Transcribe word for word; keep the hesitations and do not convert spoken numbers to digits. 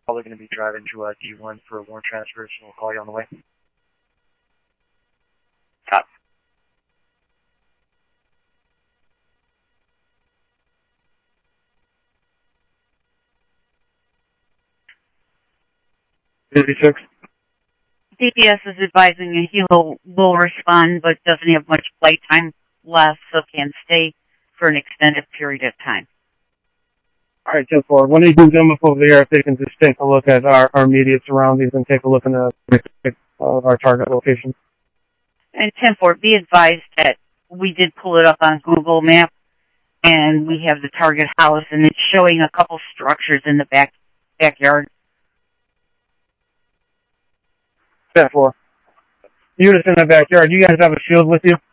probably going to be driving to uh, D one for a warrant transfer, so we'll call you on the way. Stop. fifty-six. D P S is advising he will, will respond, but doesn't have much flight time left, so can stay for an extended period of time. All right, ten four. When you do them up over there, if they can just take a look at our, our immediate surroundings and take a look in the of our target location. And ten four, be advised that we did pull it up on Google Maps, and we have the target house, and it's showing a couple structures in the back backyard. ten four. Units in the backyard. You guys have a shield with you?